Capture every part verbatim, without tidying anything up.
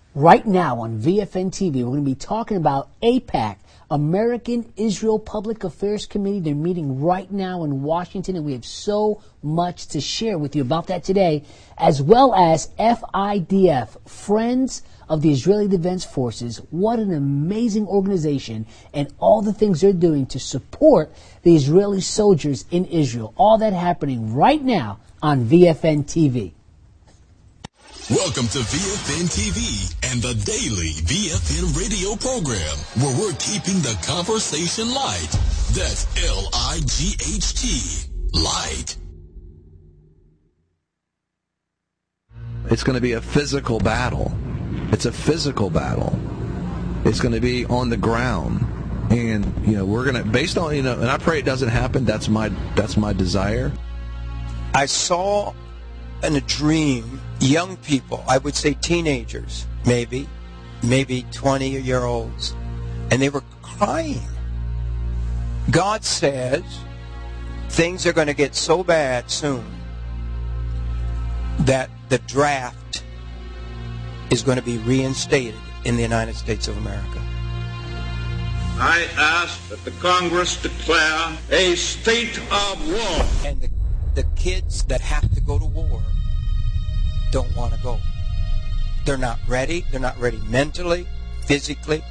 Right now on V F N T V, we're going to be talking about AIPAC, American Israel Public Affairs Committee. They're meeting right now in Washington, and we have so much to share with you about that today, as well as F I D F, Friends of the Israeli Defense Forces. What an amazing organization, and all the things they're doing to support the Israeli soldiers in Israel. All that happening right now on V F N T V. Welcome to V F N T V and the daily V F N radio program, where we're keeping the conversation light. That's L I G H T, light. It's going to be a physical battle. It's a physical battle. It's going to be on the ground. And, you know, we're going to, based on, you know, and I pray it doesn't happen. That's my, that's my desire. I saw in a dream young people, I would say teenagers, maybe, maybe twenty-year-olds, and they were crying. God says things are going to get so bad soon that the draft is going to be reinstated in the United States of America. I ask that the Congress declare a state of war. And the, the kids that have to go to war don't want to go. They're not ready. They're not ready mentally, physically,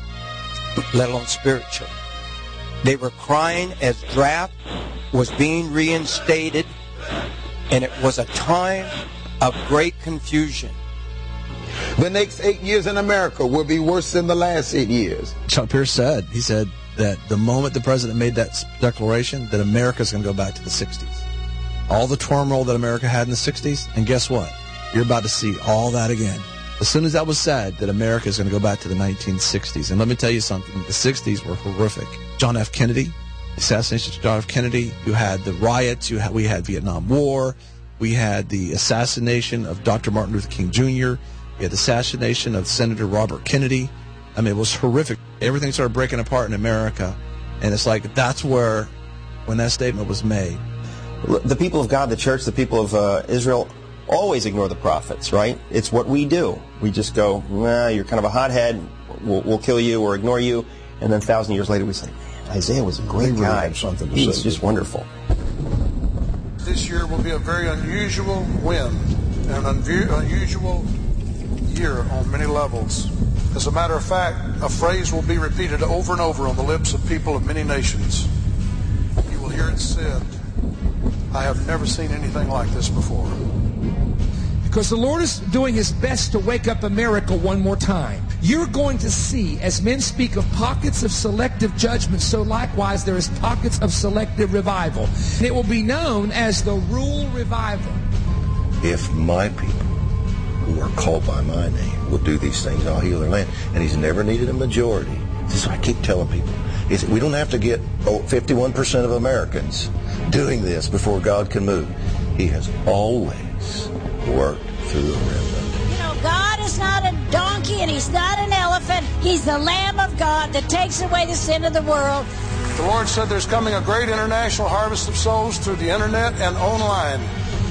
let alone spiritually. They were crying as draft was being reinstated, and it was a time of great confusion. The next eight years in America will be worse than the last eight years. Chuck Pierce said, he said that the moment the president made that declaration, that America's going to go back to the sixties. All the turmoil that America had in the sixties, and guess what? You're about to see all that again. As soon as that was said, that America is going to go back to the nineteen sixties. And let me tell you something, the sixties were horrific. John F. Kennedy, assassination of John F. Kennedy, you had the riots, you had, we had Vietnam War, we had the assassination of Doctor Martin Luther King Junior, we had the assassination of Senator Robert Kennedy. I mean, it was horrific. Everything started breaking apart in America. And it's like, that's where, when that statement was made. The people of God, the church, the people of uh, Israel, always ignore the prophets, right? It's what we do. We just go, nah, you're kind of a hothead, we'll, we'll kill you or ignore you, and then a thousand years later we say, man, Isaiah was a great really guy. Something to He was say. just wonderful. This year will be a very unusual wind, an unvu- unusual year on many levels. As a matter of fact, a phrase will be repeated over and over on the lips of people of many nations. You will hear it said, I have never seen anything like this before. Because the Lord is doing his best to wake up America one more time. You're going to see, as men speak of pockets of selective judgment, so likewise there is pockets of selective revival. And it will be known as the Rule Revival. If my people who are called by my name will do these things, I'll heal their land. And he's never needed a majority. This is what I keep telling people. Is we don't have to get oh, fifty-one percent of Americans doing this before God can move. He has always worked through a remnant. You know, God is not a donkey and he's not an elephant. He's the Lamb of God that takes away the sin of the world. The Lord said there's coming a great international harvest of souls through the internet and online.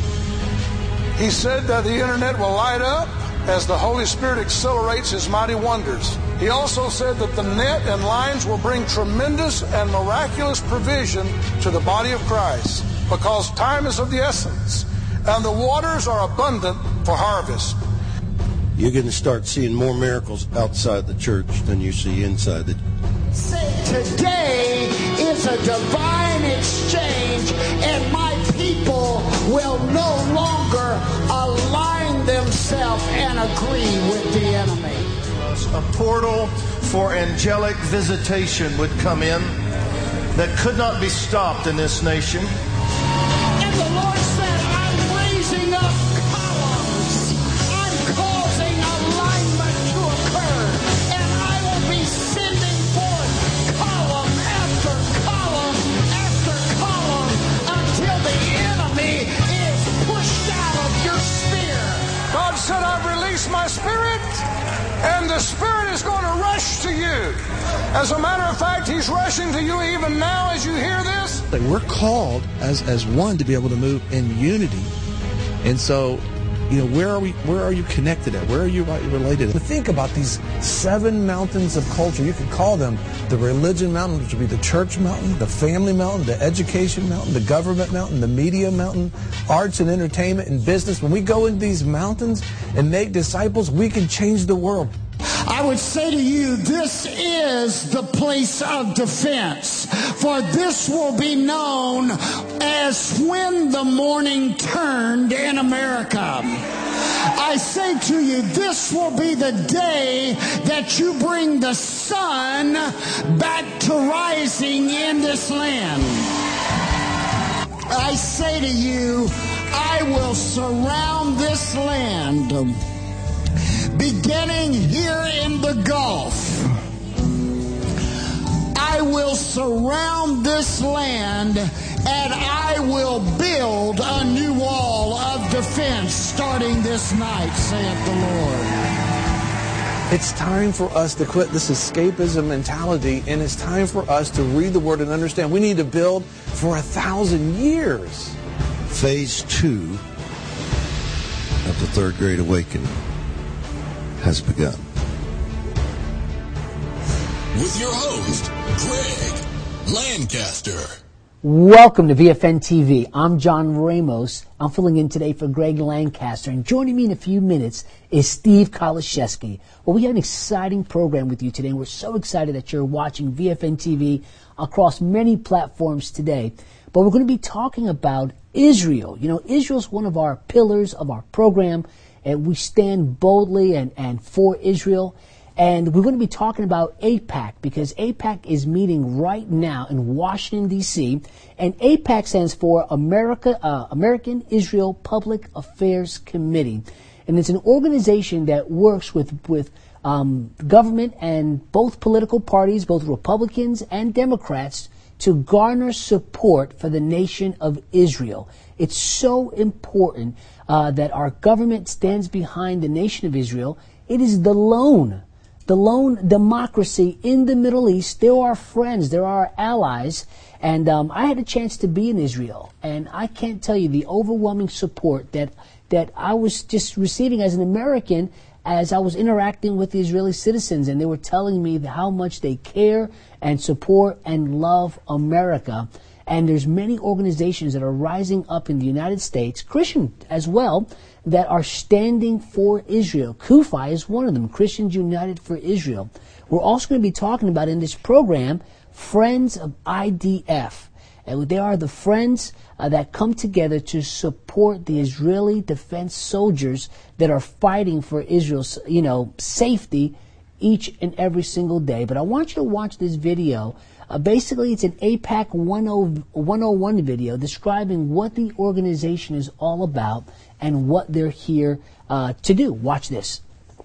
He said that the internet will light up as the Holy Spirit accelerates his mighty wonders. He also said that the net and lines will bring tremendous and miraculous provision to the body of Christ, because time is of the essence and the waters are abundant for harvest. You're going to start seeing more miracles outside the church than you see inside the church. Today is a divine exchange, and my people will no longer align themselves and agree with the enemy. A portal for angelic visitation would come in that could not be stopped in this nation. And the Lord said, I'm raising up columns. I'm causing alignment to occur. And I will be sending forth column after column after column until the enemy is pushed out of your sphere. God said, I've released my spirit, and the Spirit is going to rush to you. As a matter of fact, he's rushing to you even now as you hear this. We're called as, as one to be able to move in unity. And so You know, where are we? Where are you connected at? Where are you related? To think about these seven mountains of culture. You could call them the religion mountain, which would be the church mountain, the family mountain, the education mountain, the government mountain, the media mountain, arts and entertainment and business. When we go into these mountains and make disciples, we can change the world. I would say to you, this is the place of defense, for this will be known as when the morning turned in America. I say to you, this will be the day that you bring the sun back to rising in this land. I say to you, I will surround this land, beginning here in the Gulf. I will surround this land and I will build a new wall of defense starting this night, saith the Lord. It's time for us to quit this escapism mentality, and it's time for us to read the Word and understand we need to build for a thousand years. Phase two of the Third Great Awakening has begun. With your host, Greg Lancaster. Welcome to V F N T V. I'm John Ramos. I'm filling in today for Greg Lancaster. And joining me in a few minutes is Steve Kaliszewski. Well, we have an exciting program with you today, and we're so excited that you're watching V F N T V across many platforms today. But we're going to be talking about Israel. You know, Israel's one of our pillars of our program, and we stand boldly and, and for Israel. And we're going to be talking about AIPAC, because AIPAC is meeting right now in Washington, D C And AIPAC stands for America, uh, American Israel Public Affairs Committee. And it's an organization that works with, with um, government and both political parties, both Republicans and Democrats, to garner support for the nation of Israel. It's so important uh, that our government stands behind the nation of Israel. It is the lone The lone democracy in the Middle East. They're our friends. They're our allies. And um, I had a chance to be in Israel. And I can't tell you the overwhelming support that that I was just receiving as an American as I was interacting with the Israeli citizens. And they were telling me how much they care and support and love America. And there's many organizations that are rising up in the United States, Christian as well, that are standing for Israel. CUFI is one of them, Christians United for Israel. We're also going to be talking about in this program, Friends of I D F. And they are the friends uh, that come together to support the Israeli defense soldiers that are fighting for Israel's, you know, safety each and every single day. But I want you to watch this video. Uh, basically, it's an AIPAC one oh one video describing what the organization is all about and what they're here uh, to do. Watch this.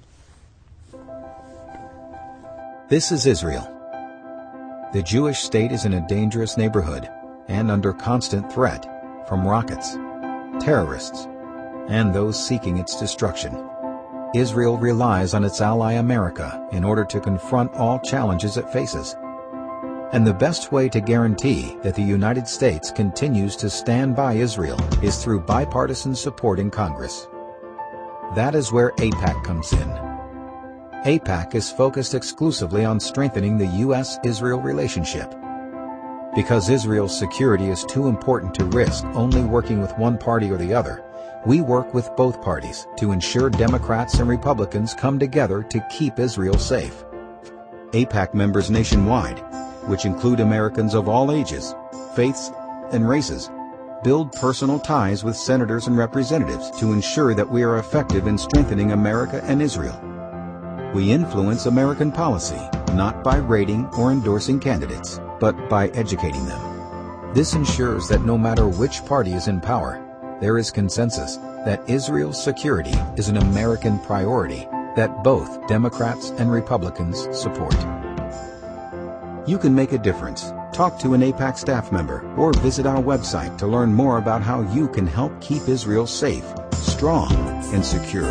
This is Israel. The Jewish state is in a dangerous neighborhood and under constant threat from rockets, terrorists, and those seeking its destruction. Israel relies on its ally America in order to confront all challenges it faces. And the best way to guarantee that the United States continues to stand by Israel is through bipartisan support in Congress. That is where AIPAC comes in. AIPAC is focused exclusively on strengthening the U S Israel relationship. Because Israel's security is too important to risk only working with one party or the other, we work with both parties to ensure Democrats and Republicans come together to keep Israel safe. AIPAC members nationwide, which include Americans of all ages, faiths, and races, build personal ties with senators and representatives to ensure that we are effective in strengthening America and Israel. We influence American policy, not by rating or endorsing candidates, but by educating them. This ensures that no matter which party is in power, there is consensus that Israel's security is an American priority that both Democrats and Republicans support. You can make a difference. Talk to an AIPAC staff member or visit our website to learn more about how you can help keep Israel safe, strong, and secure.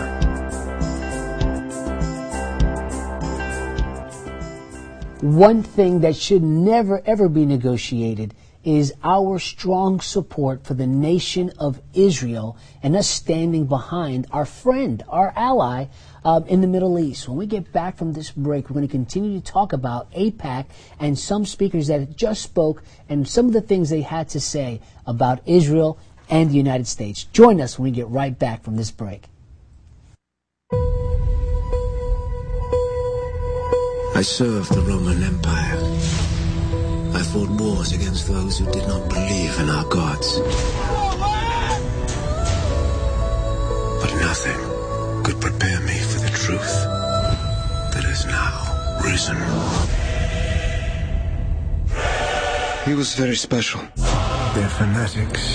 One thing that should never, ever be negotiated is our strong support for the nation of Israel and us standing behind our friend, our ally uh, in the Middle East. When we get back from this break, we're going to continue to talk about AIPAC and some speakers that just spoke and some of the things they had to say about Israel and the United States. Join us when we get right back from this break. I served the Roman Empire. I fought wars against those who did not believe in our gods. But nothing could prepare me for the truth that is now risen. He was very special. They're fanatics.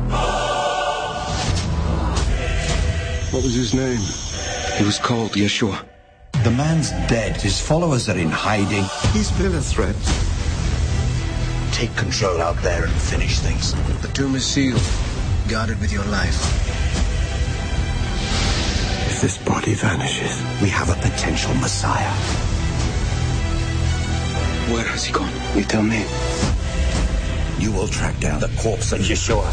What was his name? He was called Yeshua. The man's dead. His followers are in hiding. He's been a threat. Take control out there and finish things. The tomb is sealed, guarded with your life. If this body vanishes, we have a potential Messiah. Where has he gone? You tell me. You will track down the corpse of Yeshua.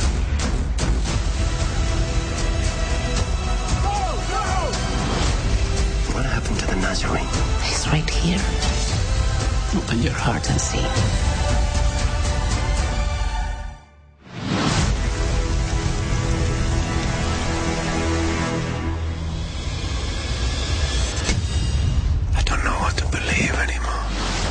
What happened to the Nazarene? He's right here. Open your heart and see. I don't know what to believe anymore.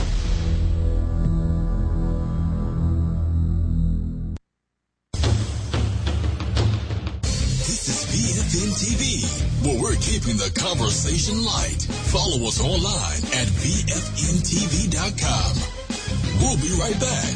This is V F N T V, where we're keeping the conversation light. Follow us online at V F N T V dot com. We'll be right back.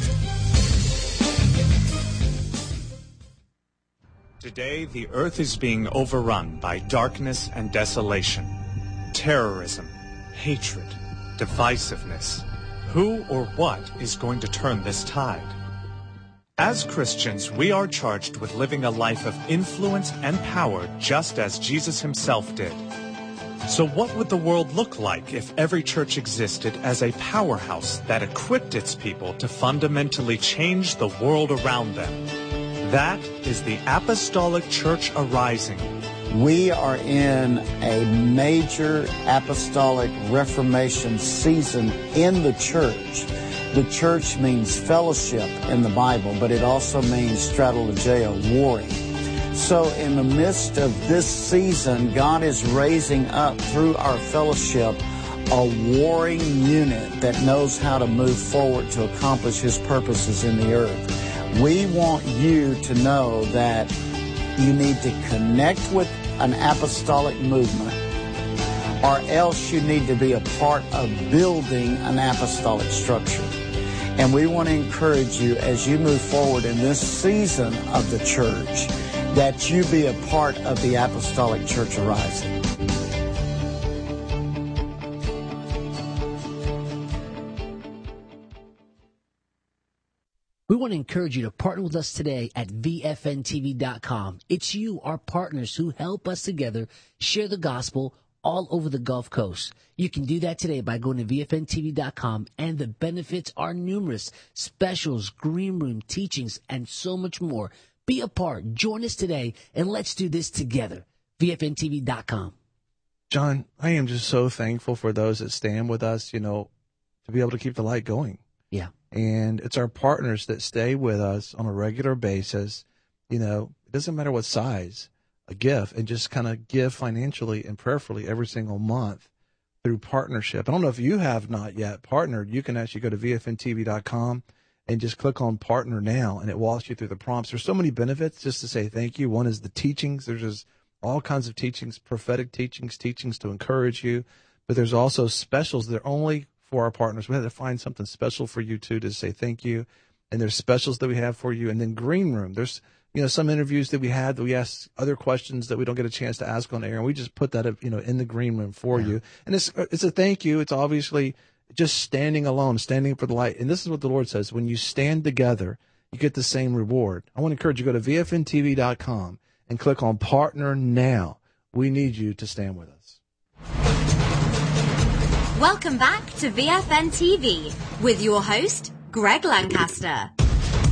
Today, the earth is being overrun by darkness and desolation, terrorism, hatred, divisiveness. Who or what is going to turn this tide? As Christians, we are charged with living a life of influence and power just as Jesus himself did. So what would the world look like if every church existed as a powerhouse that equipped its people to fundamentally change the world around them? That is the Apostolic Church arising. We are in a major apostolic reformation season in the church. The church means fellowship in the Bible, but it also means strategeo, warring. So in the midst of this season, God is raising up through our fellowship a warring unit that knows how to move forward to accomplish His purposes in the earth. We want you to know that you need to connect with an apostolic movement, or else you need to be a part of building an apostolic structure. And we want to encourage you as you move forward in this season of the church that you be a part of the Apostolic Church arising. We want to encourage you to partner with us today at V F N T V dot com. It's you, our partners, who help us together share the gospel all over the Gulf Coast. You can do that today by going to V F N T V dot com, and the benefits are numerous. Specials, green room, teachings, and so much more. Be a part. Join us today, and let's do this together. V F N T V dot com. John, I am just so thankful for those that stand with us, you know, to be able to keep the light going. Yeah. And it's our partners that stay with us on a regular basis. You know, it doesn't matter what size, a gift, and just kind of give financially and prayerfully every single month through partnership. I don't know if you have not yet partnered. You can actually go to V F N T V dot com and just click on Partner Now, and it walks you through the prompts. There's so many benefits just to say thank you. One is the teachings. There's just all kinds of teachings, prophetic teachings, teachings to encourage you. But there's also specials that are only for our partners. We had to find something special for you, too, to say thank you. And there's specials that we have for you. And then Green Room. There's, you know, some interviews that we had that we ask other questions that we don't get a chance to ask on air. And we just put that, you know, in the Green Room for yeah. you. And it's it's a thank you. It's obviously just standing alone, standing for the light. And this is what the Lord says. When you stand together, you get the same reward. I want to encourage you to go to V F N T V dot com and click on Partner Now. We need you to stand with us. Welcome back to V F N T V with your host, Greg Lancaster.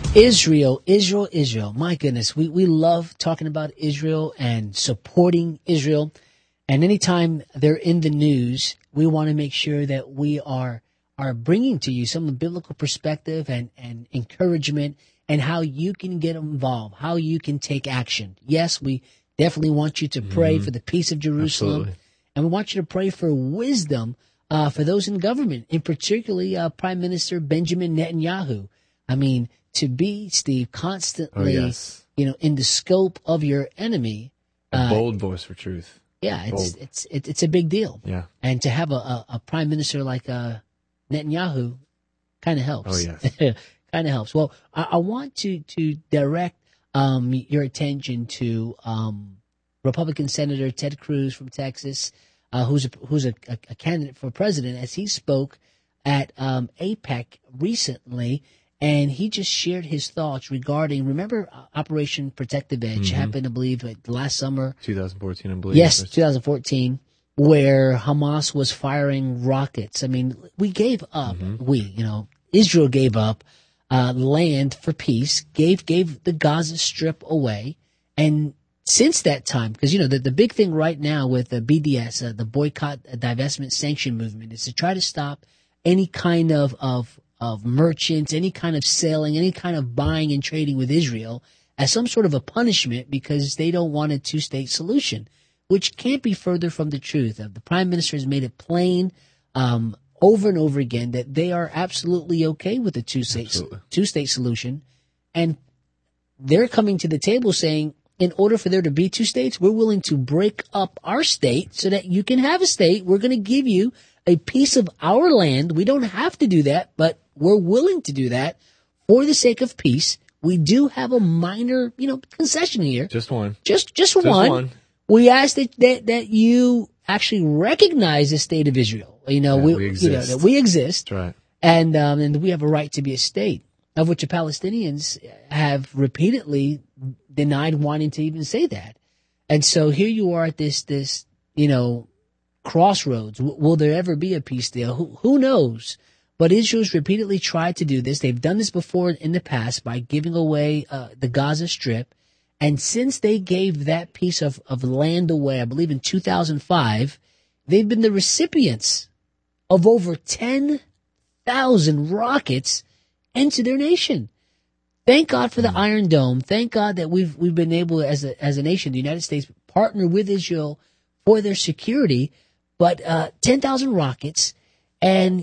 Israel, Israel, Israel. My goodness, we, we love talking about Israel and supporting Israel. And anytime they're in the news, we want to make sure that we are are bringing to you some biblical perspective and, and encouragement and how you can get involved, how you can take action. Yes, we definitely want you to pray Mm-hmm. for the peace of Jerusalem. Absolutely. And we want you to pray for wisdom uh, for those in government, in particularly uh, Prime Minister Benjamin Netanyahu. I mean, to be, Steve, constantly, Oh, yes. you know, in the scope of your enemy. A uh, bold voice for truth. Yeah, it's Bold. it's it's it's a big deal. Yeah. And to have a, a, a prime minister like uh, Netanyahu kind of helps. Oh, yes. Kind of helps. Well, I, I want to to direct um, your attention to um, Republican Senator Ted Cruz from Texas, uh, who's a, who's a, a, a candidate for president, as he spoke at um, AIPAC recently. And he just shared his thoughts regarding, remember uh, Operation Protective Edge Mhm. happened, I believe, like last summer. twenty fourteen, I believe. Yes, twenty fourteen, where Hamas was firing rockets. I mean, we gave up. We, you know, Israel gave up uh, land for peace, gave gave the Gaza Strip away. And since that time, because, you know, the, the big thing right now with the B D S, uh, the Boycott, uh, Divestment, Sanction Movement, is to try to stop any kind of, of of merchants, any kind of selling, any kind of buying and trading with Israel as some sort of a punishment because they don't want a two-state solution, which can't be further from the truth. Uh, the Prime Minister has made it plain um, over and over again that they are absolutely okay with the two-state two-state solution, and they're coming to the table saying, in order for there to be two states, we're willing to break up our state so that you can have a state. We're going to give you a piece of our land. We don't have to do that, but we're willing to do that for the sake of peace. We do have a minor, you know, concession here. Just one. Just, just, Just one. one. We ask that, that, that you actually recognize the state of Israel. You know, Yeah, we, we you know, exist. that we exist. That's right. And, um, and we have a right to be a state, of which the Palestinians have repeatedly denied wanting to even say that. And so here you are at this, this, you know, crossroads. W- will there ever be a peace deal? Who, who knows? But Israel's repeatedly tried to do this. They've done this before in the past by giving away uh, the Gaza Strip. And since they gave that piece of, of land away, I believe in two thousand five, they've been the recipients of over ten thousand rockets into their nation. Thank God for the Iron Dome. Thank God that we've we've been able, as a as a nation, the United States, partner with Israel for their security. But uh, ten thousand rockets, and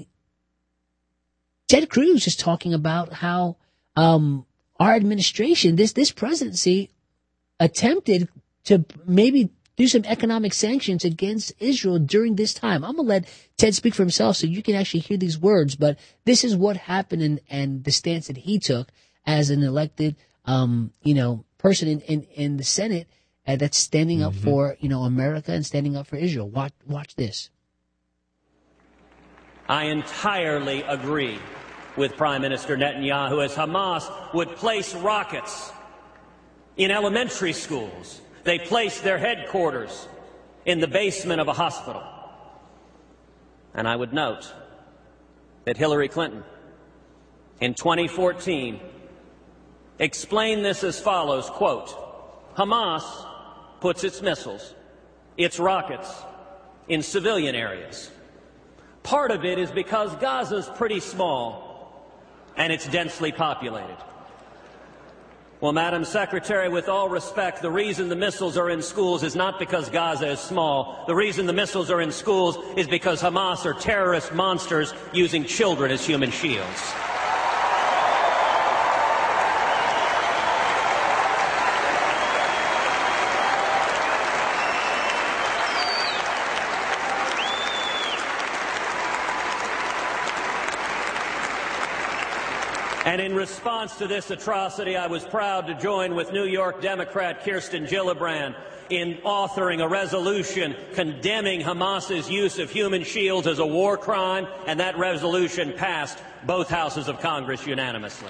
Ted Cruz is talking about how um, our administration, this this presidency, attempted to maybe do some economic sanctions against Israel during this time. I'm going to let Ted speak for himself so you can actually hear these words, but this is what happened and, and the stance that he took as an elected, um, you know, person in, in, in the Senate uh, that's standing up for, you know, America and standing up for Israel. Watch, watch this. I entirely agree with Prime Minister Netanyahu as Hamas would place rockets in elementary schools. They place their headquarters in the basement of a hospital. And I would note that Hillary Clinton in twenty fourteen explained this as follows, quote, Hamas puts its missiles, its rockets in civilian areas. Part of it is because Gaza's pretty small and it's densely populated. Well, Madam Secretary, with all respect, the reason the missiles are in schools is not because Gaza is small. The reason the missiles are in schools is because Hamas are terrorist monsters using children as human shields. And in response to this atrocity, I was proud to join with New York Democrat Kirsten Gillibrand in authoring a resolution condemning Hamas's use of human shields as a war crime, and that resolution passed both houses of Congress unanimously.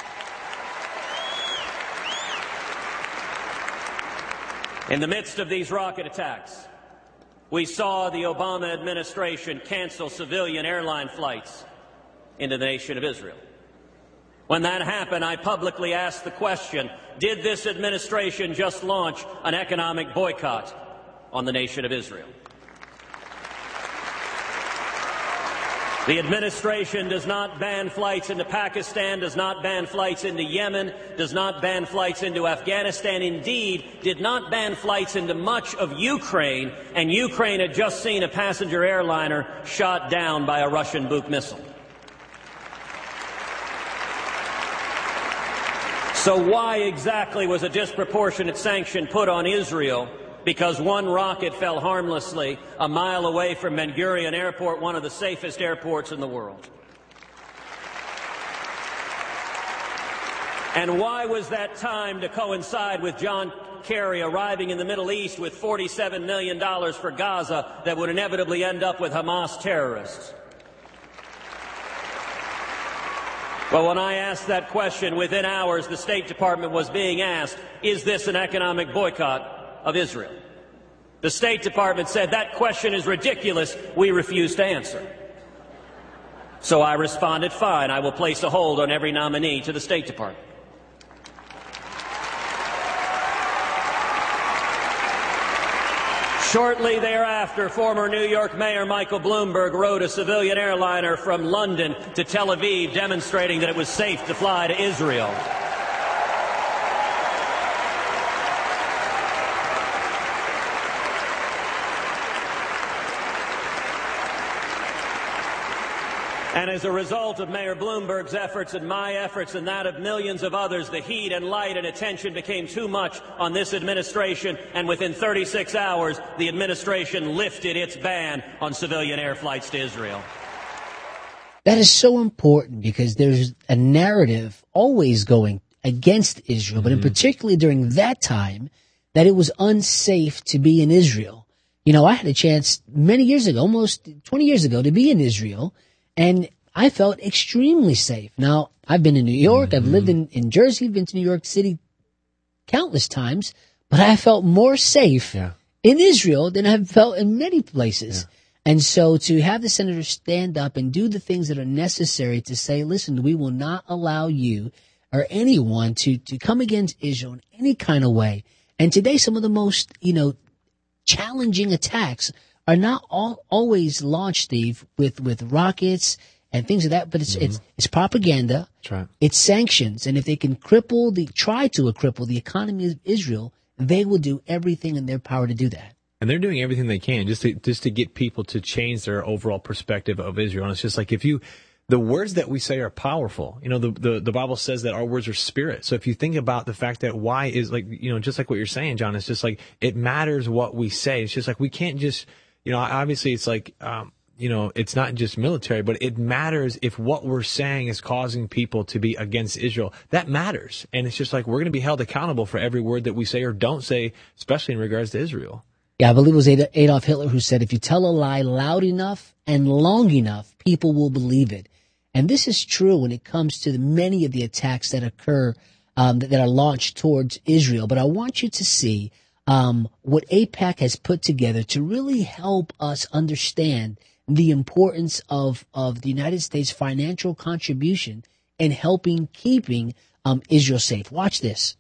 In the midst of these rocket attacks, we saw the Obama administration cancel civilian airline flights into the nation of Israel. When that happened, I publicly asked the question, did this administration just launch an economic boycott on the nation of Israel? The administration does not ban flights into Pakistan, does not ban flights into Yemen, does not ban flights into Afghanistan, indeed did not ban flights into much of Ukraine, and Ukraine had just seen a passenger airliner shot down by a Russian Buk missile. So why exactly was a disproportionate sanction put on Israel? Because one rocket fell harmlessly a mile away from Ben Gurion Airport, one of the safest airports in the world. And why was that time to coincide with John Kerry arriving in the Middle East with forty-seven million dollars for Gaza that would inevitably end up with Hamas terrorists? Well, when I asked that question, within hours the State Department was being asked, is this an economic boycott of Israel? The State Department said that question is ridiculous. We refuse to answer. So I responded, fine, I will place a hold on every nominee to the State Department. Shortly thereafter, former New York Mayor Michael Bloomberg rode a civilian airliner from London to Tel Aviv, demonstrating that it was safe to fly to Israel. And as a result of Mayor Bloomberg's efforts and my efforts and that of millions of others, the heat and light and attention became too much on this administration, and within thirty-six hours, the administration lifted its ban on civilian air flights to Israel. That is so important because there's a narrative always going against Israel, mm-hmm. but in particularly during that time, that it was unsafe to be in Israel. You know, I had a chance many years ago, almost twenty years ago, to be in Israel, and I felt extremely safe. Now, I've been in New York, mm-hmm. I've lived in, in Jersey, I've been to New York City countless times, but I felt more safe yeah. in Israel than I've felt in many places. Yeah. And so to have the senators stand up and do the things that are necessary to say, listen, we will not allow you or anyone to, to come against Israel in any kind of way. And today, some of the most, you know, challenging attacks are not all, always launched, Steve, with, with rockets and things like that, but it's, mm-hmm. it's, it's propaganda. That's right. It's sanctions. And if they can cripple the, try to cripple the economy of Israel, they will do everything in their power to do that. And they're doing everything they can just to, just to get people to change their overall perspective of Israel. And it's just like, if you, the words that we say are powerful. You know, the, the, the Bible says that our words are spirit. So if you think about the fact that why is like, you know, just like what you're saying, John, it's just like, it matters what we say. It's just like, we can't just, you know, obviously it's like, um, you know, it's not just military, but it matters if what we're saying is causing people to be against Israel. That matters. And it's just like, we're going to be held accountable for every word that we say or don't say, especially in regards to Israel. Yeah, I believe it was Adolf Hitler who said, if you tell a lie loud enough and long enough, people will believe it. And this is true when it comes to the, many of the attacks that occur, um, that, that are launched towards Israel. But I want you to see um, what AIPAC has put together to really help us understand the importance of, of the United States financial contribution in helping keeping um, Israel safe. Watch this.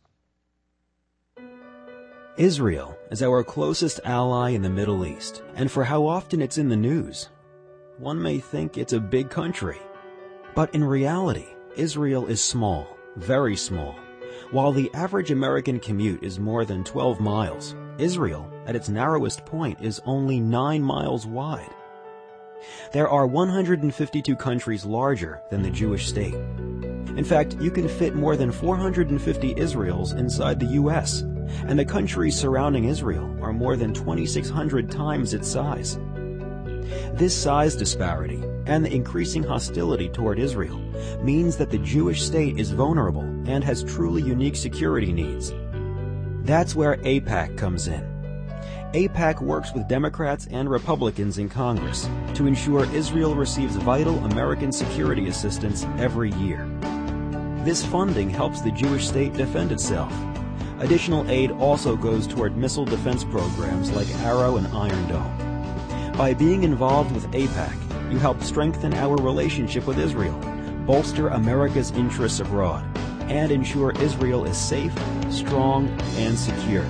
Israel is our closest ally in the Middle East, and for how often it's in the news. One may think it's a big country, but in reality, Israel is small, very small. While the average American commute is more than twelve miles, Israel, at its narrowest point, is only nine miles wide. There are one hundred fifty-two countries larger than the Jewish state. In fact, you can fit more than four hundred fifty Israels inside the U S, and the countries surrounding Israel are more than twenty-six hundred times its size. This size disparity and the increasing hostility toward Israel means that the Jewish state is vulnerable and has truly unique security needs. That's where AIPAC comes in. AIPAC works with Democrats and Republicans in Congress to ensure Israel receives vital American security assistance every year. This funding helps the Jewish state defend itself. Additional aid also goes toward missile defense programs like Arrow and Iron Dome. By being involved with AIPAC, you help strengthen our relationship with Israel, bolster America's interests abroad, and ensure Israel is safe, strong, and secure.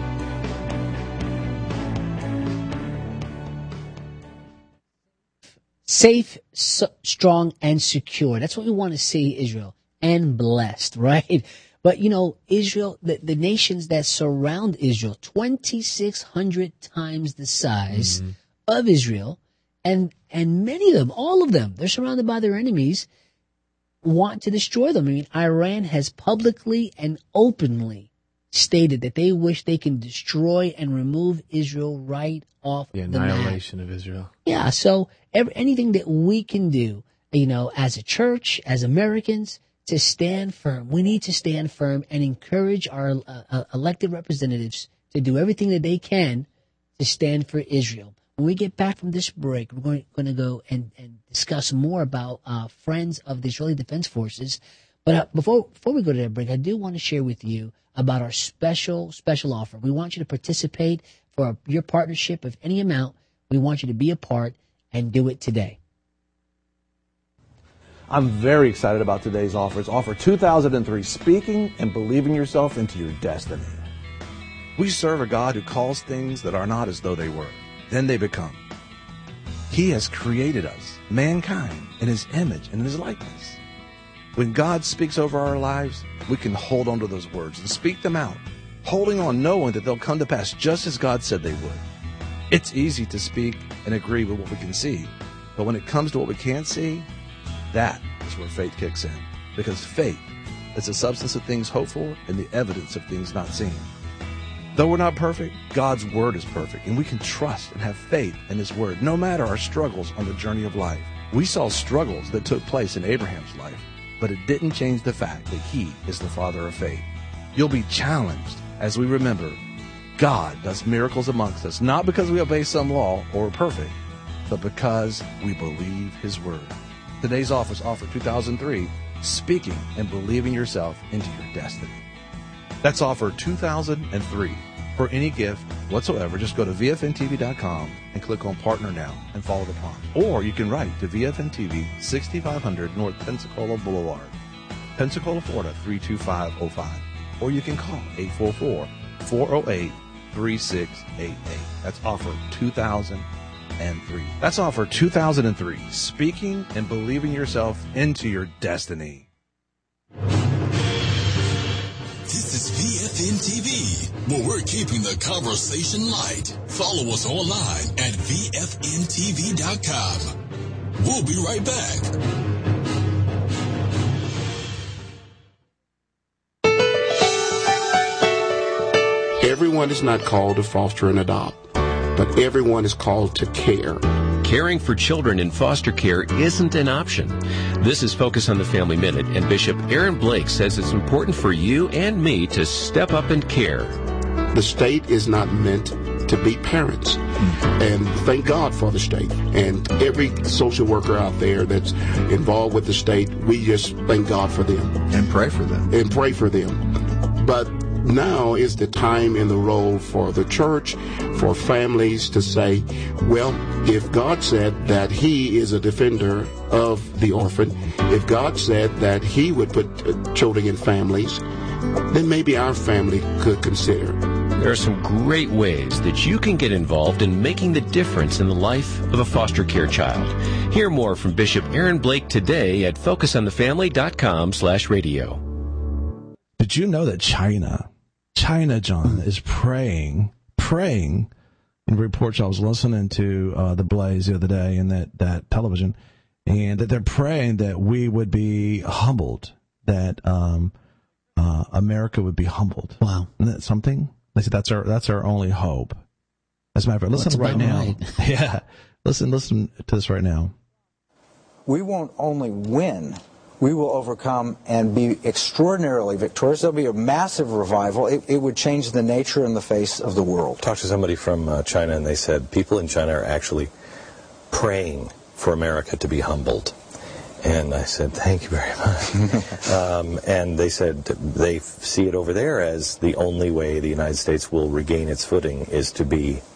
Safe, so, strong, and secure. That's what we want to see, Israel. And blessed, right? But, you know, Israel, the, the nations that surround Israel, twenty-six hundred times the size mm-hmm. of Israel, and and many of them, all of them, they're surrounded by their enemies, want to destroy them. I mean, Iran has publicly and openly stated that they wish they can destroy and remove Israel right off the the map. annihilation of Israel. Yeah, so every, anything that we can do, you know, as a church, as Americans, to stand firm. We need to stand firm and encourage our uh, uh, elected representatives to do everything that they can to stand for Israel. When we get back from this break, we're going, going to go and, and discuss more about uh, Friends of the Israeli Defense Forces. But uh, before before we go to that break, I do want to share with you about our special, special offer. We want you to participate for our, your partnership of any amount. We want you to be a part and do it today. I'm very excited about today's offer. It's offer two thousand three, Speaking and Believing Yourself into Your Destiny. We serve a God who calls things that are not as though they were. Then they become. He has created us, mankind, in His image and in His likeness. When God speaks over our lives, we can hold on to those words and speak them out, holding on knowing that they'll come to pass just as God said they would. It's easy to speak and agree with what we can see, but when it comes to what we can't see, that is where faith kicks in. Because faith is the substance of things hoped for and the evidence of things not seen. Though we're not perfect, God's word is perfect, and we can trust and have faith in His word, no matter our struggles on the journey of life. We saw struggles that took place in Abraham's life, but it didn't change the fact that he is the father of faith. You'll be challenged as we remember God does miracles amongst us, not because we obey some law or are perfect, but because we believe His word. Today's offer is offer two thousand three, Speaking and Believing Yourself into Your Destiny. That's offer two thousand three. For any gift whatsoever, just go to V F N T V dot com and click on Partner Now and follow the prompt. Or you can write to V F N T V, sixty-five hundred North Pensacola Boulevard, Pensacola, Florida, three two five oh five. Or you can call eight four four, four oh eight, three six eight eight. That's offer two thousand three. That's offer two thousand three, Speaking and Believing Yourself into Your Destiny. This is V F N T V, where we're keeping the conversation light. Follow us online at V F N T V dot com. We'll be right back. Everyone is not called to foster and adopt, but everyone is called to care. Caring for children in foster care isn't an option. This is Focus on the Family Minute, and Bishop Aaron Blake says it's important for you and me to step up and care. The state is not meant to be parents. And thank God for the state. And every social worker out there that's involved with the state, we just thank God for them. And pray for them. And pray for them. But now is the time and the role for the church, for families to say, well, if God said that He is a defender of the orphan, if God said that He would put children in families, then maybe our family could consider. There are some great ways that you can get involved in making the difference in the life of a foster care child. Hear more from Bishop Aaron Blake today at focus on the family dot com slash radio. Did you know that China, China, John, is praying, praying, in reports I was listening to uh, The Blaze the other day in that, that television, and that they're praying that we would be humbled, that um, uh, America would be humbled. Wow. Isn't that something? They said that's our that's our only hope. As a matter of fact, listen That's right now. right. Yeah, listen, listen to this right now. We won't only win, we will overcome and be extraordinarily victorious. There'll be a massive revival. It, it would change the nature and the face of the world. Talked to somebody from uh, China, and they said people in China are actually praying for America to be humbled. And I said, thank you very much. um, and they said they see it over there as the only way the United States will regain its footing is to be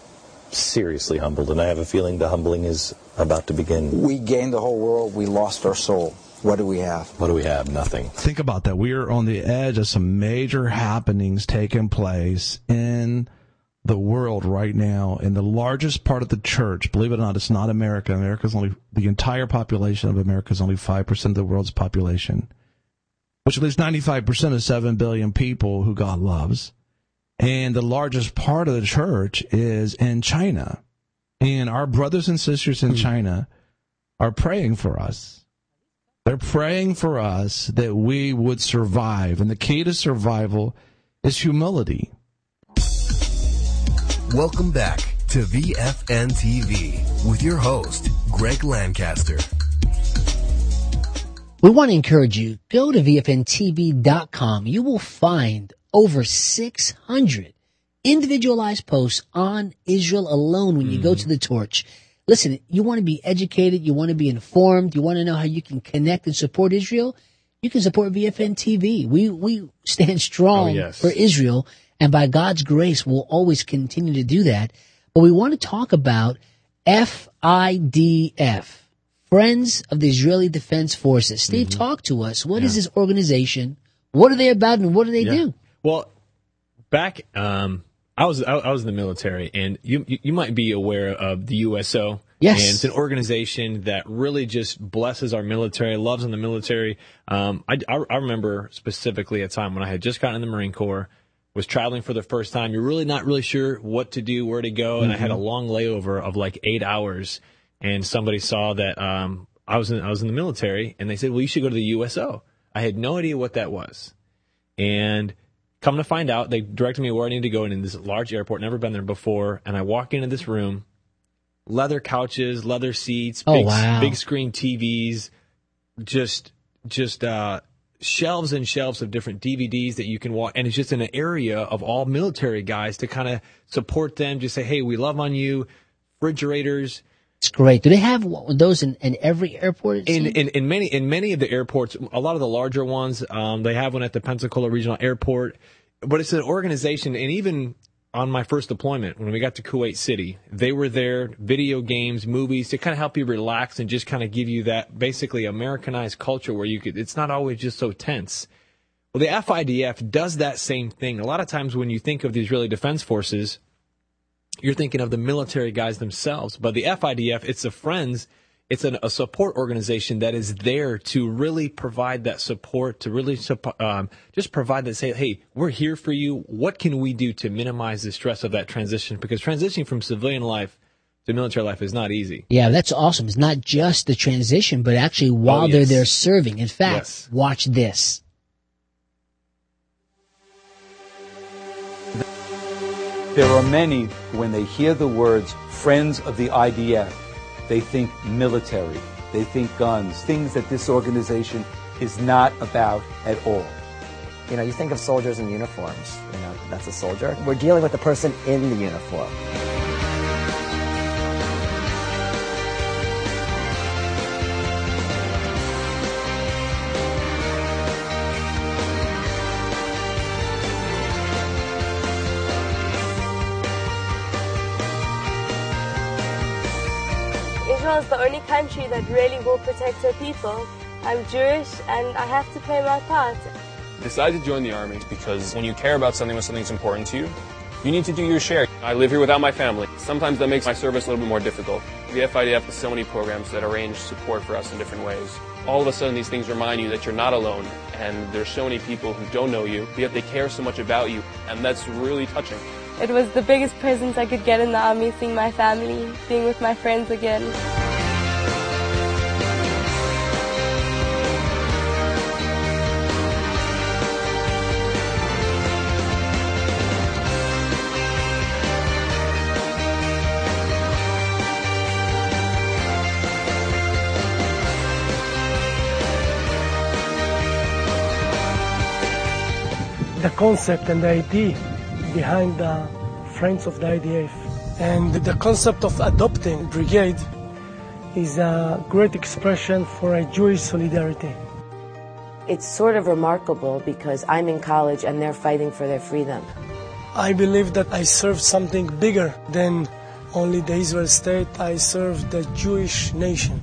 seriously humbled, and I have a feeling the humbling is about to begin. We gained the whole world. We lost our soul. What do we have? What do we have? Nothing. Think about that. We are on the edge of some major happenings taking place in the world right now. In the largest part of the church, believe it or not, it's not America. America's only, the entire population of America is only five percent of the world's population, which leaves ninety-five percent of seven billion people who God loves. And the largest part of the church is in China. And our brothers and sisters in China are praying for us. They're praying for us that we would survive. And the key to survival is humility. Welcome back to V F N T V with your host, Greg Lancaster. We want to encourage you, go to V F N T V dot com. You will find over six hundred individualized posts on Israel alone when you mm-hmm. go to the Torch. Listen, you want to be educated, you want to be informed, you want to know how you can connect and support Israel, you can support V F N T V. We we stand strong oh, yes. for Israel, and by God's grace, we'll always continue to do that. But we want to talk about F I D F, Friends of the Israeli Defense Forces. Steve, mm-hmm. talk to us. What yeah. is this organization? What are they about, and what do they yeah. do? Well, back, um, I was I, I was in the military, and you, you you might be aware of the U S O. Yes, and it's an organization that really just blesses our military, loves on the military. Um, I, I I remember specifically a time when I had just gotten in the Marine Corps, was traveling for the first time. You're really not really sure what to do, where to go, and mm-hmm. I had a long layover of like eight hours. And somebody saw that um, I was in I was in the military, and they said, "Well, you should go to the U S O." I had no idea what that was, and come to find out, they directed me where I needed to go in this large airport, never been there before, and I walk into this room, leather couches, leather seats, oh, big, wow. big screen T Vs, just just uh, shelves and shelves of different D V Ds that you can watch, and it's just in an area of all military guys to kind of support them, just say, hey, we love on you, refrigerators. It's great. Do they have those in, in every airport? In, in in many in many of the airports, a lot of the larger ones, um, they have one at the Pensacola Regional Airport. But it's an organization, and even on my first deployment, when we got to Kuwait City, they were there, video games, movies, to kind of help you relax and just kind of give you that basically Americanized culture where you could. It's not always just so tense. Well, the F I D F does that same thing. A lot of times when you think of the Israeli Defense Forces, you're thinking of the military guys themselves. But the F I D F, it's the Friends. It's an, a support organization that is there to really provide that support, to really um, just provide that, say, hey, we're here for you. What can we do to minimize the stress of that transition? Because transitioning from civilian life to military life is not easy. Yeah, that's awesome. It's not just the transition, but actually while oh, yes. they're there serving. In fact, yes. watch this. There are many, when they hear the words Friends of the I D F, they think military, they think guns, things that this organization is not about at all. You know, you think of soldiers in uniforms, you know, that's a soldier. We're dealing with the person in the uniform. Israel is the only country that really will protect her people. I'm Jewish and I have to play my part. I decided to join the Army because when you care about something, when something's important to you, you need to do your share. I live here without my family. Sometimes that makes my service a little bit more difficult. The F I D F has so many programs that arrange support for us in different ways. All of a sudden these things remind you that you're not alone, and there's so many people who don't know you, yet they care so much about you, and that's really touching. It was the biggest present I could get in the Army, seeing my family, being with my friends again. The concept and the idea behind the Friends of the I D F and the concept of adopting brigade is a great expression for a Jewish solidarity. It's sort of remarkable because I'm in college and they're fighting for their freedom. I believe that I serve something bigger than only the Israel state. I serve the Jewish nation.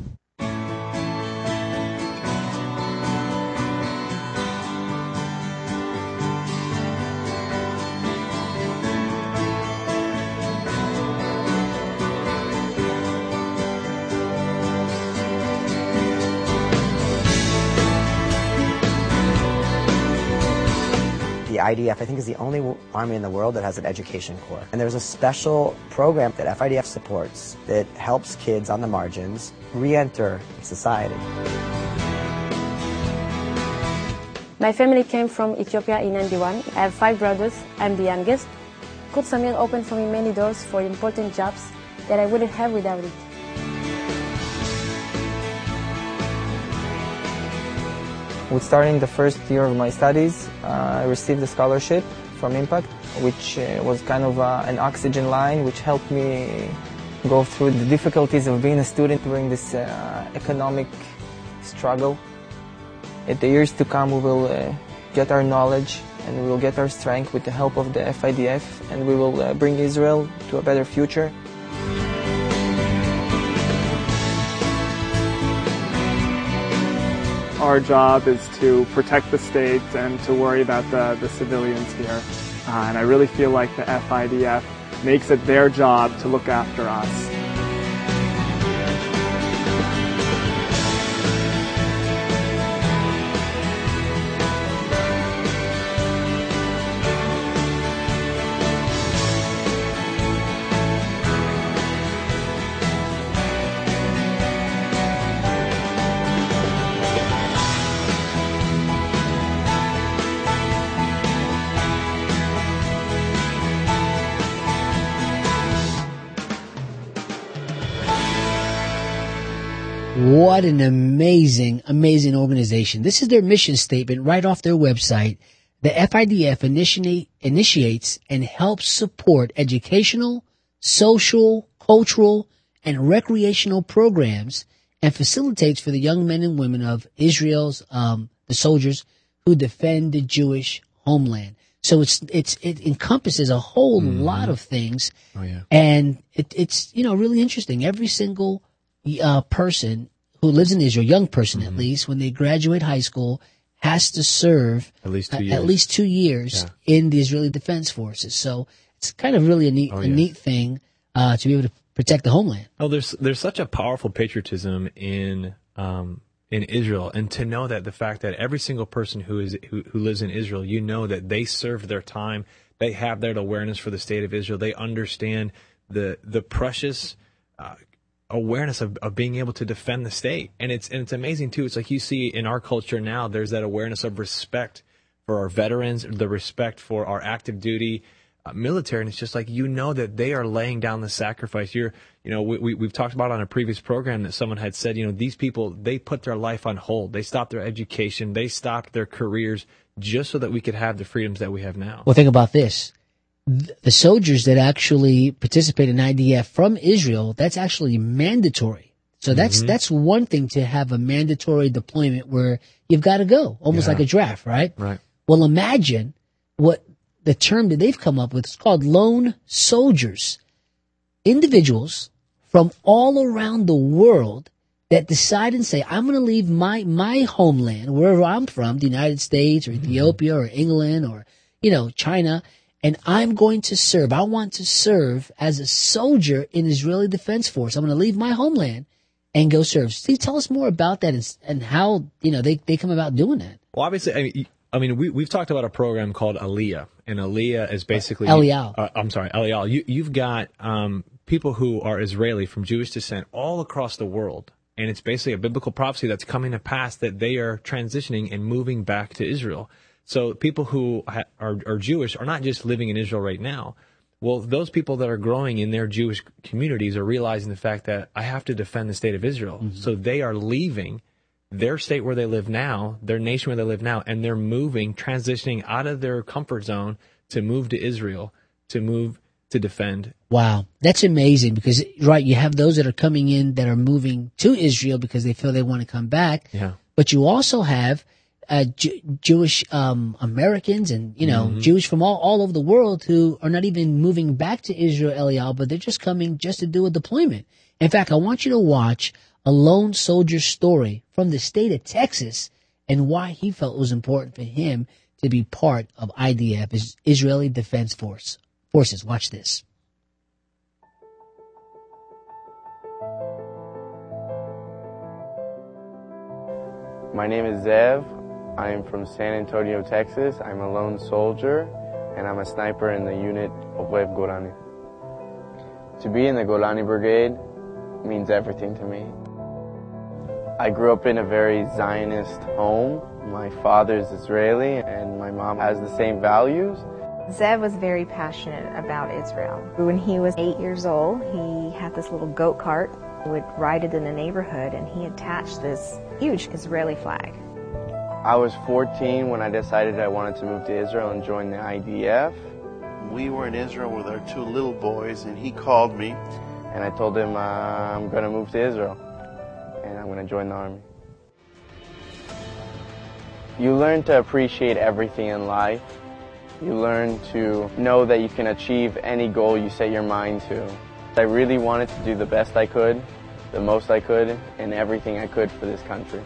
The I D F, I think, is the only army in the world that has an education corps. And there's a special program that F I D F supports that helps kids on the margins re-enter society. My family came from Ethiopia in ninety-one. I have five brothers. I'm the youngest. Coach Samuel opened for me many doors for important jobs that I wouldn't have without it. With starting the first year of my studies, uh, I received a scholarship from Impact, which uh, was kind of uh, an oxygen line, which helped me go through the difficulties of being a student during this uh, economic struggle. In the years to come, we will uh, get our knowledge and we will get our strength with the help of the F I D F, and we will uh, bring Israel to a better future. Our job is to protect the state and to worry about the, the civilians here. Uh, and I really feel like the F I D F makes it their job to look after us. What an amazing, amazing organization. This is their mission statement right off their website. The F I D F initiate, initiates and helps support educational, social, cultural, and recreational programs and facilitates for the young men and women of Israel's, um, the soldiers who defend the Jewish homeland. So it's, it's, it encompasses a whole mm-hmm. lot of things. Oh, yeah. And it, it's, you know, really interesting. Every single uh, person who lives in Israel, young person mm-hmm. at least, when they graduate high school, has to serve at least two uh, years, at least two years yeah. in the Israeli Defense Forces. So it's kind of really a neat, oh, a yeah. neat thing uh, to be able to protect the homeland. Oh, there's there's such a powerful patriotism in um, in Israel, and to know that the fact that every single person who is who, who lives in Israel, you know that they served their time, they have that awareness for the state of Israel, they understand the the precious uh, awareness of, of being able to defend the state, and it's and it's amazing too. It's like you see in our culture now, there's that awareness of respect for our veterans, the respect for our active duty uh, military, and it's just like, you know, that they are laying down the sacrifice. You're, you know, we, we we've talked about on a previous program that someone had said, you know, these people, they put their life on hold, they stopped their education, they stopped their careers just so that we could have the freedoms that we have now. Well, think about this. The soldiers that actually participate in I D F from Israel, that's actually mandatory. So that's mm-hmm. that's one thing, to have a mandatory deployment where you've got to go, almost yeah. like a draft, right? Right. Well, imagine what the term that they've come up with is called lone soldiers. Individuals from all around the world that decide and say, I'm going to leave my, my homeland, wherever I'm from, the United States or Ethiopia mm-hmm. or England or, you know, China, and I'm going to serve. I want to serve as a soldier in Israeli Defense Force. I'm going to leave my homeland and go serve. Steve, tell us more about that and, and how, you know, they, they come about doing that. Well, obviously, I mean, I mean we, we've talked about a program called Aliyah, and Aliyah is basically... Aliyah. Uh, I'm sorry, Aliyah. You, you've got um, people who are Israeli from Jewish descent all across the world, and it's basically a biblical prophecy that's coming to pass that they are transitioning and moving back to Israel. So people who ha- are, are Jewish are not just living in Israel right now. Well, those people that are growing in their Jewish communities are realizing the fact that I have to defend the state of Israel. Mm-hmm. So they are leaving their state where they live now, their nation where they live now, and they're moving, transitioning out of their comfort zone to move to Israel, to move to defend. Wow. That's amazing because, right, you have those that are coming in that are moving to Israel because they feel they want to come back. Yeah. But you also have uh, Ju- Jewish um, Americans and, you know, Mhm. Jews from all, all over the world who are not even moving back to Israel, Eliyahu, but they're just coming just to do a deployment. In fact, I want you to watch a lone soldier story from the state of Texas and why he felt it was important for him to be part of I D F, is Israeli Defense Force Forces. Watch this. My name is Zev. I am from San Antonio, Texas. I'm a lone soldier, and I'm a sniper in the unit Orev Golani. To be in the Golani Brigade means everything to me. I grew up in a very Zionist home. My father is Israeli, and my mom has the same values. Zev was very passionate about Israel. When he was eight years old, he had this little goat cart. He would ride it in the neighborhood, and he attached this huge Israeli flag. I was fourteen when I decided I wanted to move to Israel and join the I D F. We were in Israel with our two little boys, and he called me. And I told him uh, I'm going to move to Israel, and I'm going to join the army. You learn to appreciate everything in life. You learn to know that you can achieve any goal you set your mind to. I really wanted to do the best I could, the most I could, and everything I could for this country.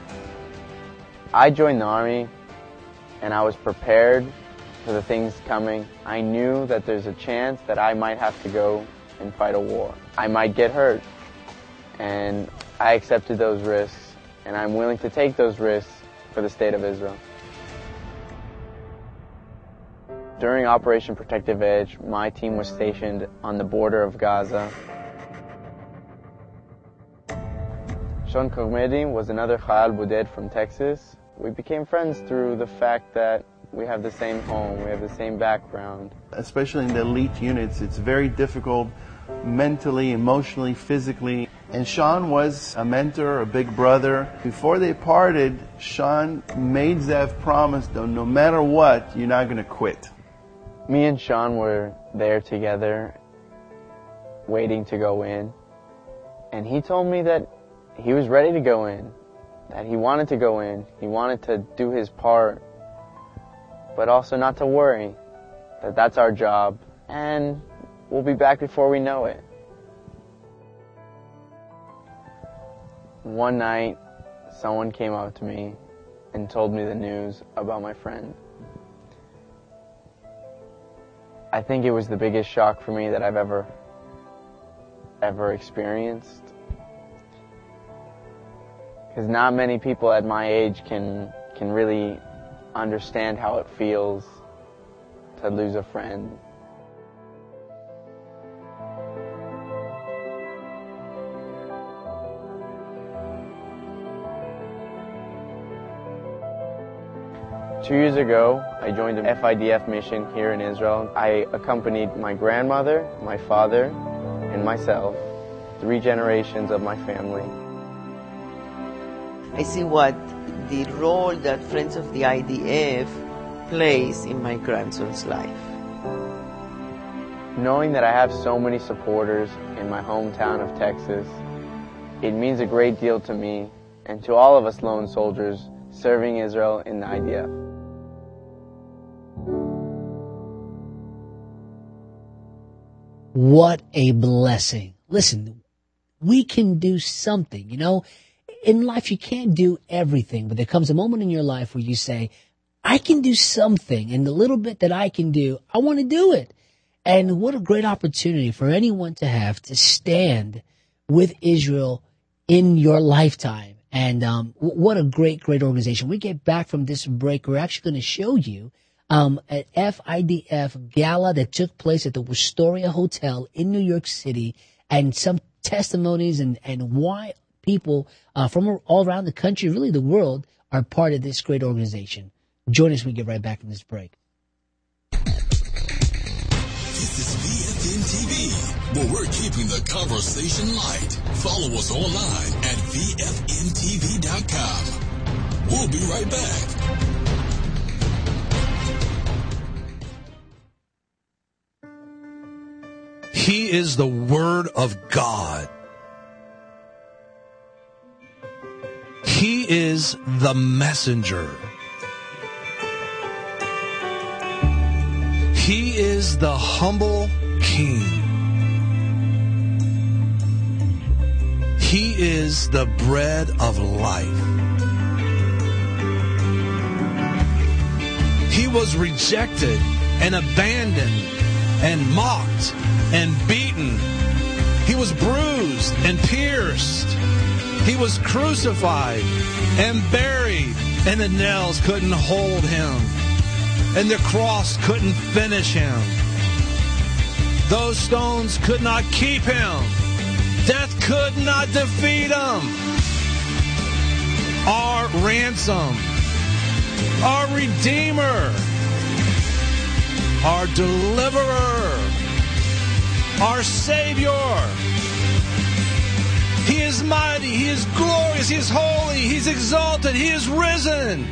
I joined the Army, and I was prepared for the things coming. I knew that there's a chance that I might have to go and fight a war. I might get hurt, and I accepted those risks, and I'm willing to take those risks for the state of Israel. During Operation Protective Edge, my team was stationed on the border of Gaza. Shon Kormedi was another Chayal Boded from Texas. We became friends through the fact that we have the same home, we have the same background. Especially in the elite units, it's very difficult mentally, emotionally, physically. And Sean was a mentor, a big brother. Before they parted, Sean made Zev promise that no matter what, you're not going to quit. Me and Sean were there together, waiting to go in. And he told me that he was ready to go in, that he wanted to go in, he wanted to do his part, but also not to worry, that that's our job, and we'll be back before we know it. One night, someone came up to me and told me the news about my friend. I think it was the biggest shock for me that I've ever, ever experienced. Because not many people at my age can, can really understand how it feels to lose a friend. Two years ago, I joined an F I D F mission here in Israel. I accompanied my grandmother, my father, and myself, three generations of my family. I see what the role that Friends of the I D F plays in my grandson's life. Knowing that I have so many supporters in my hometown of Texas, it means a great deal to me and to all of us lone soldiers serving Israel in the I D F. What a blessing. Listen, we can do something, you know. In life, you can't do everything, but there comes a moment in your life where you say, I can do something, and the little bit that I can do, I want to do it. And what a great opportunity for anyone to have to stand with Israel in your lifetime. And um, what a great, great organization. When we get back from this break, we're actually going to show you um, an F I D F gala that took place at the Wisteria Hotel in New York City, and some testimonies and, and why people uh, from all around the country, really the world, are part of this great organization. Join us when we get right back from this break. This is V F N T V, where we're keeping the conversation light. Follow us online at V F N T V dot com. We'll be right back. He is the Word of God. He is the messenger. He is the humble king. He is the bread of life. He was rejected and abandoned and mocked and beaten. He was bruised and pierced. He was crucified and buried, and the nails couldn't hold him, and the cross couldn't finish him. Those stones could not keep him. Death could not defeat him. Our ransom, our Redeemer, our Deliverer, our Savior. He is mighty, He is glorious, He is holy, He's exalted, He is risen.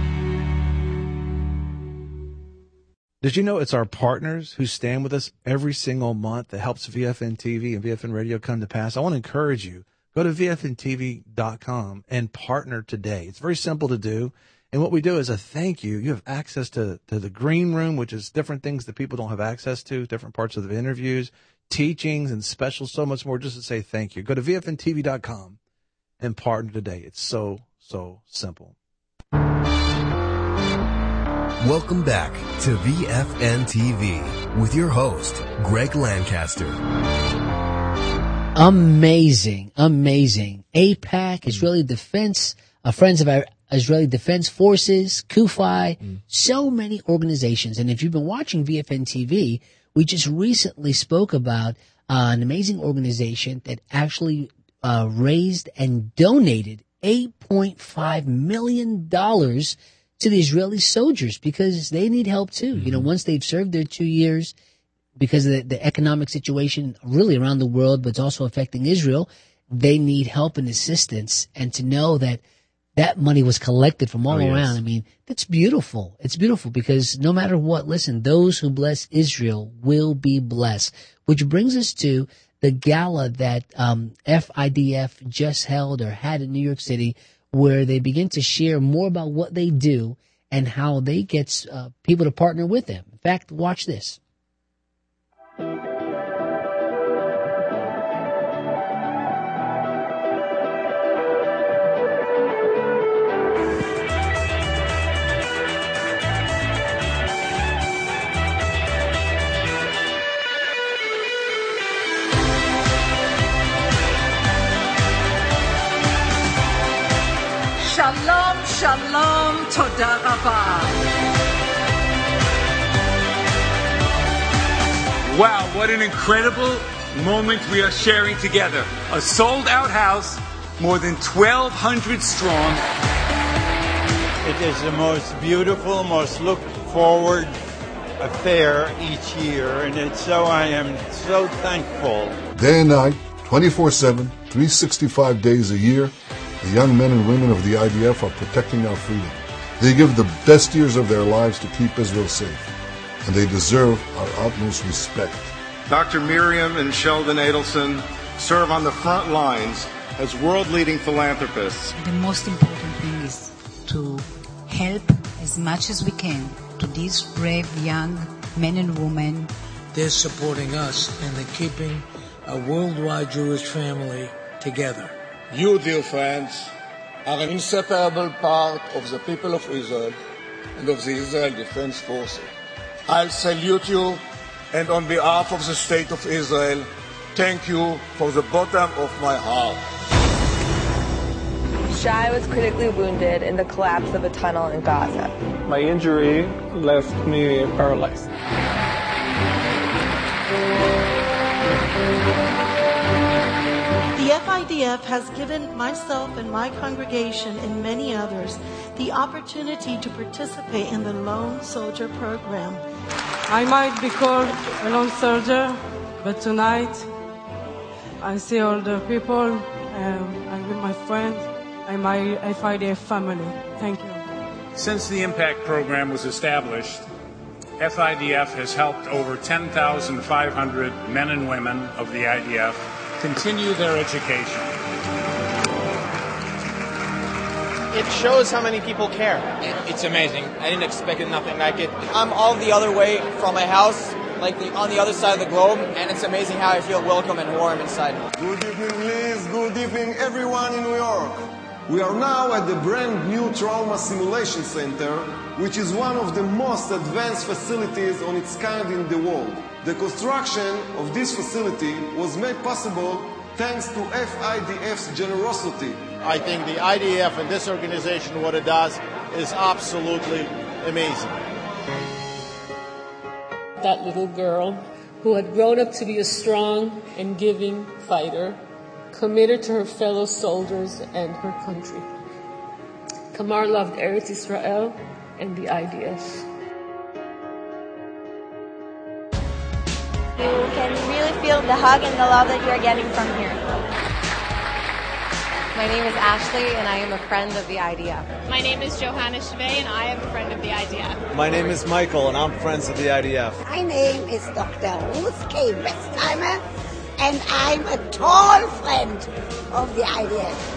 Did you know it's our partners who stand with us every single month that helps V F N T V and V F N Radio come to pass? I want to encourage you, go to V F N T V dot com and partner today. It's very simple to do. And what we do is a thank you. You have access to, to the green room, which is different things that people don't have access to, different parts of the interviews, teachings and specials, so much more, just to say thank you. Go to V F N T V dot com and partner today. It's so, so simple. Welcome back to V F N T V with your host, Greg Lancaster. Amazing, amazing. AIPAC, Israeli Defense, uh, Friends of our Israeli Defense Forces, Kufi, mm. so many organizations. And if you've been watching V F N T V, we just recently spoke about uh, an amazing organization that actually uh, raised and donated eight point five million dollars to the Israeli soldiers because they need help too. Mm-hmm. You know, once they've served their two years, because of the, the economic situation really around the world, but it's also affecting Israel, they need help and assistance. And to know that that money was collected from all oh, around, yes. I mean, that's beautiful. It's beautiful because no matter what, listen, those who bless Israel will be blessed. Which brings us to the gala that um, F I D F just held or had in New York City, where they begin to share more about what they do and how they get uh, people to partner with them. In fact, watch this. Shalom, shalom, toda rabah. Wow, what an incredible moment we are sharing together. A sold-out house, more than twelve hundred strong. It is the most beautiful, most looked forward affair each year, and it's so I am so thankful. Day and night, twenty-four seven, three hundred sixty-five days a year, the young men and women of the I D F are protecting our freedom. They give the best years of their lives to keep Israel safe, and they deserve our utmost respect. Doctor Miriam and Sheldon Adelson serve on the front lines as world-leading philanthropists. The most important thing is to help as much as we can to these brave young men and women. They're supporting us and they're keeping a worldwide Jewish family together. You, dear friends, are an inseparable part of the people of Israel and of the Israel Defense Forces. I'll salute you, and on behalf of the State of Israel, thank you from the bottom of my heart. Shai was critically wounded in the collapse of a tunnel in Gaza. My injury left me paralyzed. The F I D F has given myself and my congregation and many others the opportunity to participate in the Lone Soldier program. I might be called a lone soldier, but tonight I see all the people, um, I'm with my friends and my F I D F family. Thank you. Since the Impact Program was established, F I D F has helped over ten thousand five hundred men and women of the I D F continue their education. it shows how many people care. It's amazing. I didn't expect nothing like it. I'm all the other way from my house, like the, on the other side of the globe, and it's amazing how I feel welcome and warm inside. Good evening, Liz. Good evening, everyone in New York. We are now at the brand new Trauma Simulation Center, which is one of the most advanced facilities on its kind in the world. The construction of this facility was made possible thanks to F I D F's generosity. I think the I D F and this organization, what it does, is absolutely amazing. That little girl who had grown up to be a strong and giving fighter, committed to her fellow soldiers and her country. Tamar loved Eretz Israel and the I D F. You can really feel the hug and the love that you are getting from here. My name is Ashley, and I am a friend of the I D F. My name is Johanna Chevey, and I am a friend of the I D F. My name is Michael, and I'm friends of the I D F. My name is Doctor Ruth K. Westheimer, and I'm a tall friend of the I D F.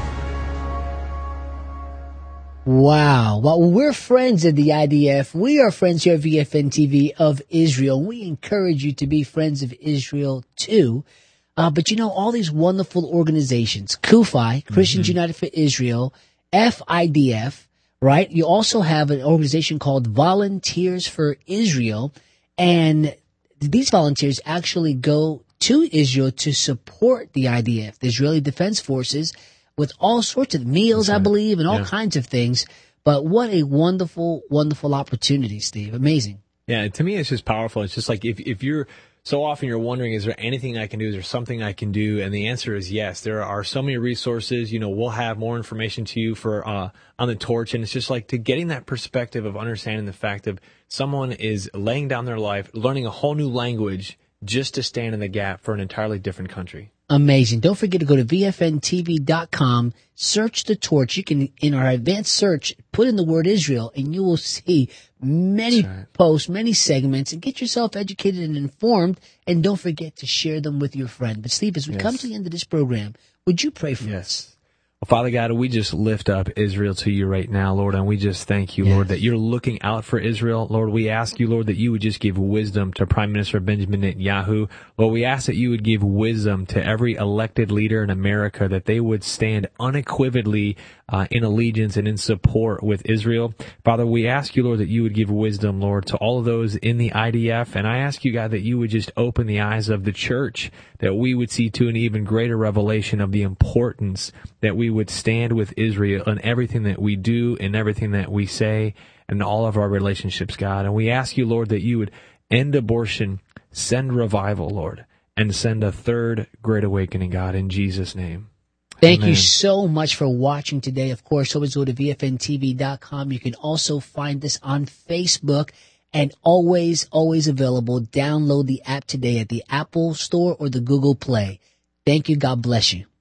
Wow. Well, we're friends of the I D F. We are friends here at V F N T V of Israel. We encourage you to be friends of Israel too. Uh, but you know, all these wonderful organizations, CUFI, Christians mm-hmm. United for Israel, F I D F, right? You also have an organization called Volunteers for Israel. And these volunteers actually go to Israel to support the I D F, the Israeli Defense Forces, with all sorts of meals, right. I believe, and all yeah. kinds of things. But what a wonderful, wonderful opportunity, Steve. Amazing. Yeah, to me, it's just powerful. It's just like if, if you're so often you're wondering, is there anything I can do? Is there something I can do? And the answer is yes. There are so many resources. You know, we'll have more information to you for uh, on the torch. And it's just like to getting that perspective of understanding the fact of someone is laying down their life, learning a whole new language just to stand in the gap for an entirely different country. Amazing. Don't forget to go to V F N T V dot com, search the torch. You can, in our advanced search, put in the word Israel, and you will see many right. posts, many segments, and get yourself educated and informed. And don't forget to share them with your friend. But Steve, as we yes. come to the end of this program, would you pray for yes. us? Well, Father God, we just lift up Israel to you right now, Lord, and we just thank you, yes. Lord, that you're looking out for Israel. Lord, we ask you, Lord, that you would just give wisdom to Prime Minister Benjamin Netanyahu. Lord, we ask that you would give wisdom to every elected leader in America, that they would stand unequivocally uh, in allegiance and in support with Israel. Father, we ask you, Lord, that you would give wisdom, Lord, to all of those in the I D F. And I ask you, God, that you would just open the eyes of the church, that we would see to an even greater revelation of the importance that we would stand with Israel in everything that we do and everything that we say and all of our relationships, God. And we ask you, Lord, that you would end abortion, send revival, Lord, and send a third great awakening, God, in Jesus' name. Thank Amen. you so much for watching today. Of course, always go to V F N T V dot com. You can also find us on Facebook, and always, always available. Download the app today at the Apple Store or the Google Play. Thank you. God bless you.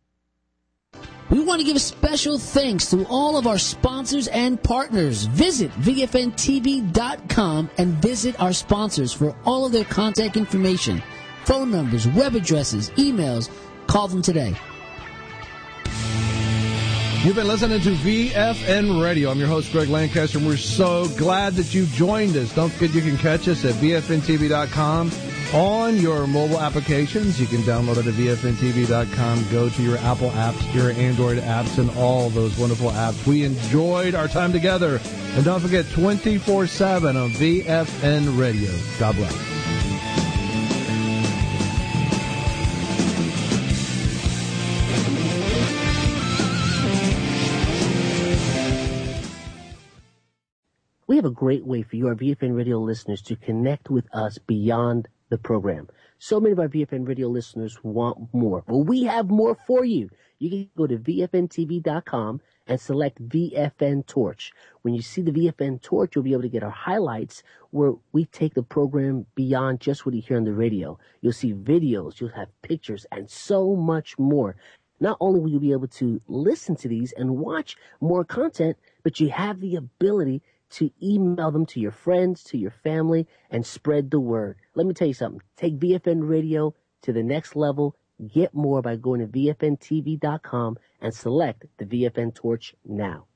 We want to give a special thanks to all of our sponsors and partners. Visit V F N T V dot com and visit our sponsors for all of their contact information, phone numbers, web addresses, emails. Call them today. You've been listening to V F N Radio. I'm your host, Greg Lancaster, and we're so glad that you joined us. Don't forget you can catch us at V F N T V dot com on your mobile applications. You can download it at V F N T V dot com. Go to your Apple apps, your Android apps, and all those wonderful apps. We enjoyed our time together. And don't forget, twenty-four seven on V F N Radio. God bless. We have a great way for you, our V F N Radio listeners, to connect with us beyond the program. So many of our V F N Radio listeners want more. Well, we have more for you. You can go to V F N T V dot com and select V F N Torch. When you see the V F N Torch, you'll be able to get our highlights where we take the program beyond just what you hear on the radio. You'll see videos, you'll have pictures, and so much more. Not only will you be able to listen to these and watch more content, but you have the ability to email them to your friends, to your family, and spread the word. Let me tell you something. Take V F N Radio to the next level. Get more by going to V F N T V dot com and select the V F N Torch now.